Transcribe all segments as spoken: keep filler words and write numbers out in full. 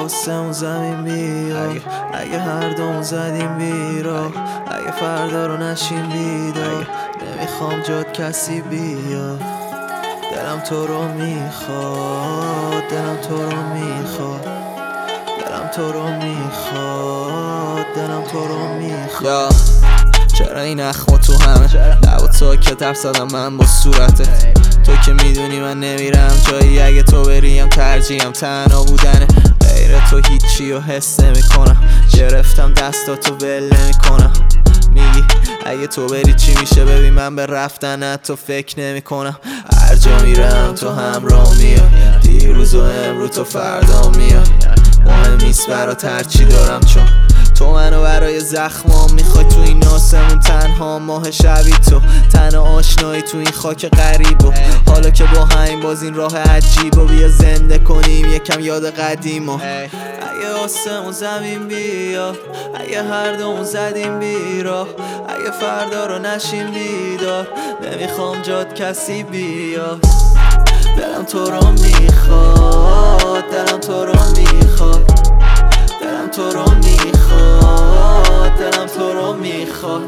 آسمون زمین بیاد، اگه هر دوم زدیم بیراه، اگه فردا رو نشیم بیدار، نمیخوام جات کسی بیاد. دلم تو رو میخواد، دلم تو رو میخواد، دلم تو رو میخواد، دلم تو رو میخواد. چرا این اخما تو همه لبا ساکت حرف زدم من با صورتت؟ تو که میدونی من نمیرم جایی، اگه تو بریم ترجیحم تنها بودنه. غیر تو هیچی رو حس نمیکنم، گرفتم دستاتو ول نمیکنم. میگی اگه تو بری چی میشه؟ ببین من به رفتنت تو فکر نمیکنم. هر جا میرم تو همراه میاد، دیروز و امروز تو فردا میاد. مهم نیست برات هرچی دارم، چون تو منو برای زخمام میخوای. تو این آسمون تنها ماه شبی تو، تنها آشنایی تو این خاک غریب. و حالا که با همین باز این راه عجیب و بیا زنده کنیم یکم یاد قدیم. و اگه آسمون زمین بیاد، اگه هر دوم زدیم بیراه، اگه فردا رو نشیم بیدار، نمیخوام جات کسی بیاد. دلم تو رو میخواد، دلم تو رو میخواد، دلم تو رو میخواد، دلم تو رو میخواد.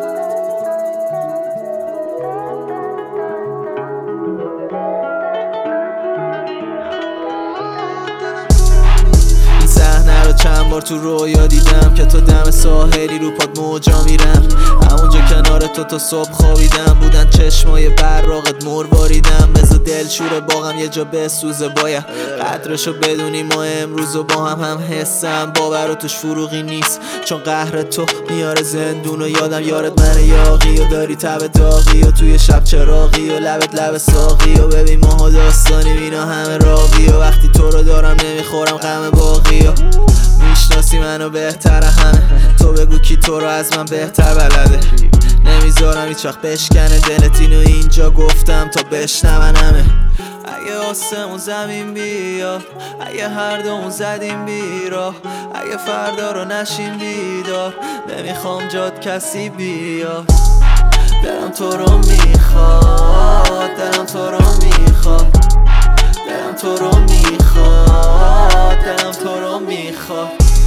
این صحنه رو چند بار تو رویا دیدم که تو دم ساحلی رو پاد موجا میرم. همونجا کنار تو تا صبح خوابیدم، بودن چشمای براقت مرواریدم. بذار دلشور باغم یه جا بسوزه، باید قدرشو بدونی. ما امروز و با هم هم حسم باور و توش فروغی نیست، چون قهر تو میاره زندون. و یادم یارت من یاقی و داری تب داغی و توی شب چراغی و لبت لب ساقی. و ببین ماها داستانی اینا همه راقی و وقتی تو رو دارم نمیخورم غم باقی. و میشناسی منو بهتر همه، تو بگو کی تو رو از من بهتر بلده. نمیذارم هیچ وقت بشکنه دلت، اینو اینجا گفتم تا بشنون همه. اگه آسمون زمین بیاد، اگه هر دوم زدیم بیراه، اگه فردا رو نشیم بیدار، نمیخوام جات کسی بیاد. دلم تو رو میخواد، دلم تو رو میخواد، دلم تو رو میخواد، دلم تو رو میخواد.